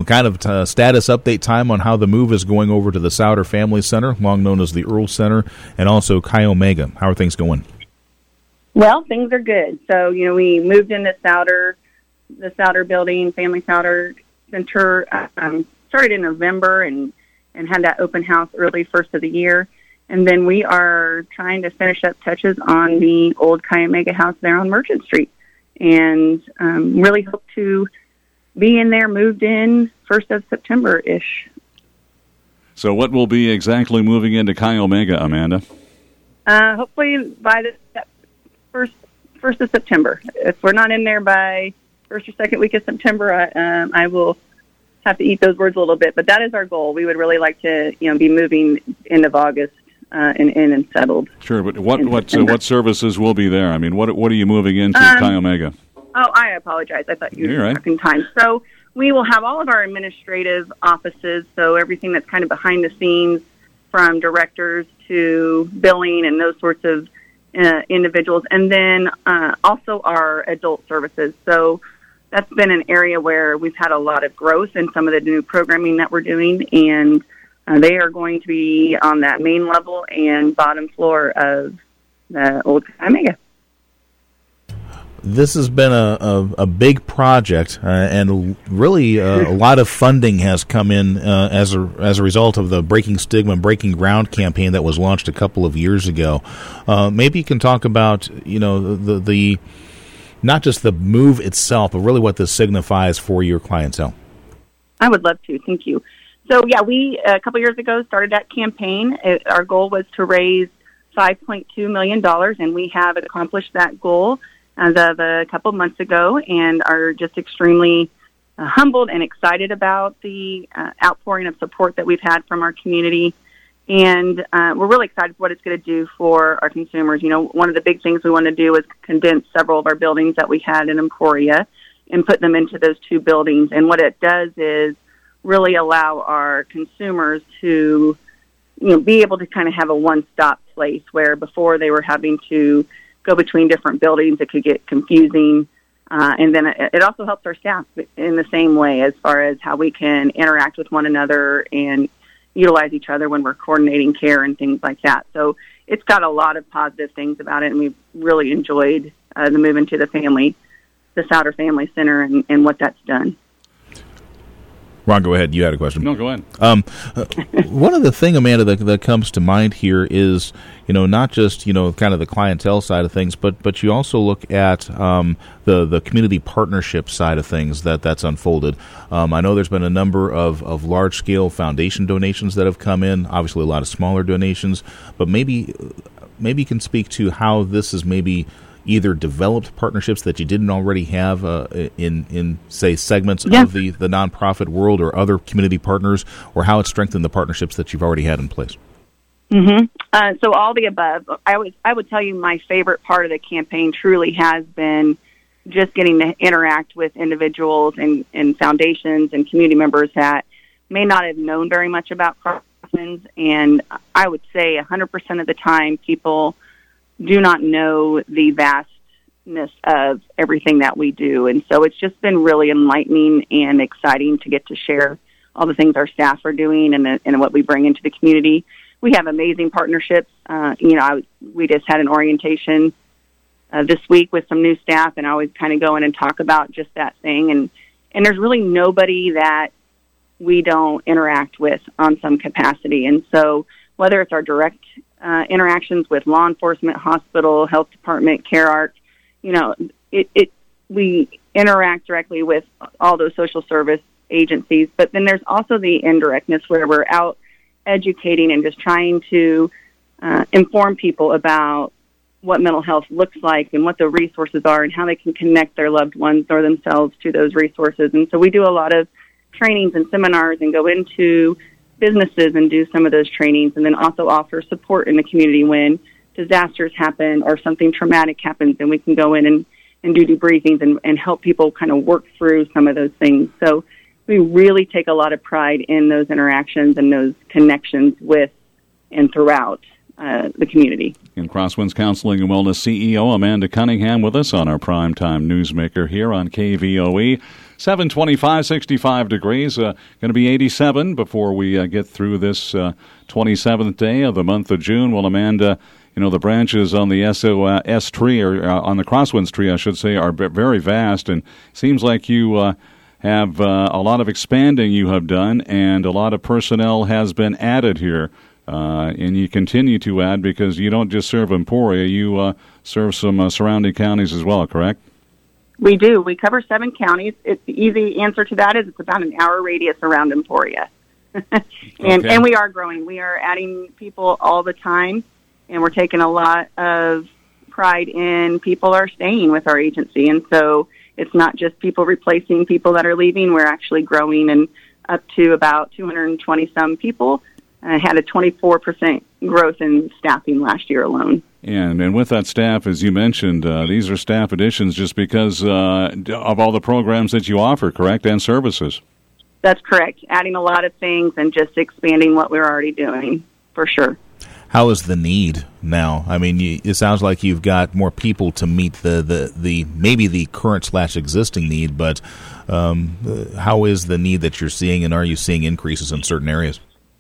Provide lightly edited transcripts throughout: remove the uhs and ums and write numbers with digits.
kind of status update time on how the move is going over to the Souder Family Center, long known as the Earl Center, and also Chi Omega. How are things going? Well, things are good. So, we moved into the Souder building, Family Souder Center, started in November and had that open house early first of the year. And then we are trying to finish up touches on the old Chi Omega house there on Merchant Street. And really hope to be in there, moved in 1st of September-ish. So what will be exactly moving into Chi Omega, Amanda? Hopefully by the first of September. If we're not in there by first or second week of September, I will have to eat those words a little bit. But that is our goal. We would really like to, be moving end of August and settled. Sure, but what services will be there? I mean, what are you moving into Chi Omega? Oh, I apologize. I thought you were talking time. So we will have all of our administrative offices, so everything that's kind of behind the scenes, from directors to billing and those sorts of individuals, and then also our adult services. So that's been an area where we've had a lot of growth in some of the new programming that we're doing, and they are going to be on that main level and bottom floor of the old Omega. This has been a big project, and really a lot of funding has come in as a result of the Breaking Stigma, Breaking Ground campaign that was launched a couple of years ago. Maybe you can talk about the not just the move itself, but really what this signifies for your clientele. I would love to. Thank you. So we a couple years ago started that campaign. Our goal was to raise $5.2 million, and we have accomplished that goal as of a couple months ago, and are just extremely humbled and excited about the outpouring of support that we've had from our community. And we're really excited for what it's going to do for our consumers. One of the big things we want to do is condense several of our buildings that we had in Emporia and put them into those two buildings. And what it does is really allow our consumers to, be able to kind of have a one-stop place, where before they were having to go between different buildings. It could get confusing. And then it also helps our staff in the same way, as far as how we can interact with one another and utilize each other when we're coordinating care and things like that. So it's got a lot of positive things about it, and we've really enjoyed the move into the Souder Family Center and what that's done. Ron, go ahead. You had a question. No, go ahead. One of the things, Amanda, that comes to mind here is, not just, kind of the clientele side of things, but you also look at the community partnership side of things that's unfolded. I know there's been a number of large-scale foundation donations that have come in, obviously a lot of smaller donations, but maybe you can speak to how this is maybe either developed partnerships that you didn't already have in say, segments of the nonprofit world or other community partners, or how it's strengthened the partnerships that you've already had in place. Mm-hmm. So all the above. I would tell you my favorite part of the campaign truly has been just getting to interact with individuals and foundations and community members that may not have known very much about Crofton's. And I would say 100% of the time people do not know the vastness of everything that we do. And so it's just been really enlightening and exciting to get to share all the things our staff are doing and what we bring into the community. We have amazing partnerships. We just had an orientation this week with some new staff, and I always kind of go in and talk about just that thing. And there's really nobody that we don't interact with on some capacity. And so whether it's our direct interactions with law enforcement, hospital, health department, CareArc, we interact directly with all those social service agencies. But then there's also the indirectness, where we're out educating and just trying to inform people about what mental health looks like and what the resources are and how they can connect their loved ones or themselves to those resources. And so we do a lot of trainings and seminars and go into businesses and do some of those trainings, and then also offer support in the community when disasters happen or something traumatic happens, and we can go in and do debriefings and help people kind of work through some of those things. So we really take a lot of pride in those interactions and those connections with and throughout the community. In Crosswinds Counseling and Wellness CEO Amanda Cunningham with us on our Primetime Newsmaker here on KVOE. 725, 65 degrees. Going to be 87 before we get through this 27th day of the month of June. Well, Amanda, the branches on the SOS tree, or on the Crosswinds tree, I should say, are very vast, and seems like you have a lot of expanding you have done, and a lot of personnel has been added here. And you continue to add because you don't just serve Emporia, you serve some surrounding counties as well, correct? We do. We cover 7 counties. The easy answer to that is it's about an hour radius around Emporia. And we are growing. We are adding people all the time, and we're taking a lot of pride in people are staying with our agency. And so it's not just people replacing people that are leaving. We're actually growing, and up to about 220-some people. Had a 24% growth in staffing last year alone. And with that staff, as you mentioned, these are staff additions just because of all the programs that you offer, correct, and services? That's correct. Adding a lot of things and just expanding what we're already doing, for sure. How is the need now? I mean, it sounds like you've got more people to meet the maybe the current/existing need, but how is the need that you're seeing, and are you seeing increases in certain areas?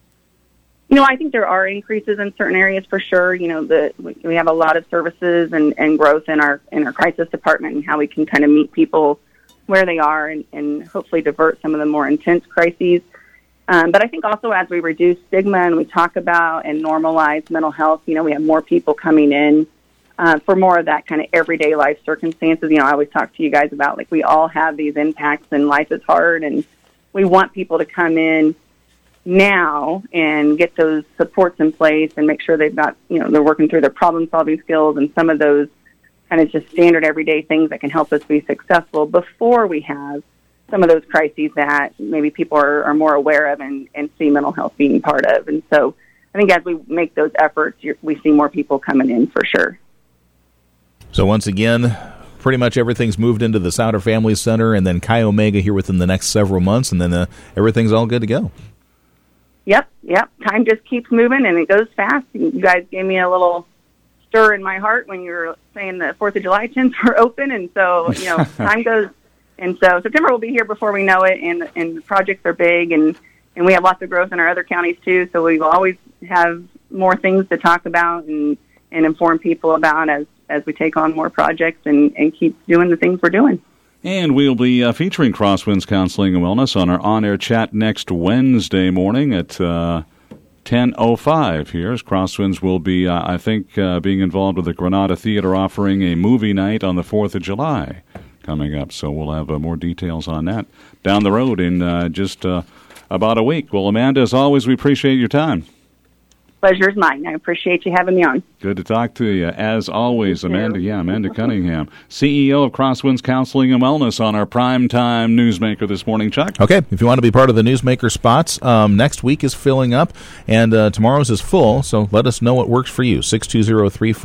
I think there are increases in certain areas for sure. We have a lot of services and growth in our crisis department, and how we can kind of meet people where they are and hopefully divert some of the more intense crises. But I think also as we reduce stigma and we talk about and normalize mental health, we have more people coming in for more of that kind of everyday life circumstances. I always talk to you guys about, we all have these impacts and life is hard, and we want people to come in now and get those supports in place and make sure they've got, they're working through their problem-solving skills and some of those kind of just standard everyday things that can help us be successful before we have some of those crises that maybe people are more aware of and see mental health being part of. And so I think as we make those efforts, we see more people coming in for sure. So once again, pretty much everything's moved into the Souder Family Center and then Chi Omega here within the next several months, and then everything's all good to go. Yep. Time just keeps moving, and it goes fast. You guys gave me a little stir in my heart when you were saying the 4th of July tents were open, and so, time goes. And so September will be here before we know it, and the projects are big, and we have lots of growth in our other counties, too, so we will always have more things to talk about and inform people about as we take on more projects and keep doing the things we're doing. And we'll be featuring Crosswinds Counseling and Wellness on our on-air chat next Wednesday morning at 10:05 here. As Crosswinds will be, I think, being involved with the Granada Theater offering a movie night on the 4th of July coming up. So we'll have more details on that down the road in just about a week. Well, Amanda, as always, we appreciate your time. Pleasure is mine. I appreciate you having me on. Good to talk to you. As always, Amanda. Yeah, Amanda Cunningham, CEO of Crosswinds Counseling and Wellness on our Primetime Newsmaker this morning, Chuck. Okay, if you want to be part of the Newsmaker spots, next week is filling up, and tomorrow's is full, so let us know what works for you. 620-34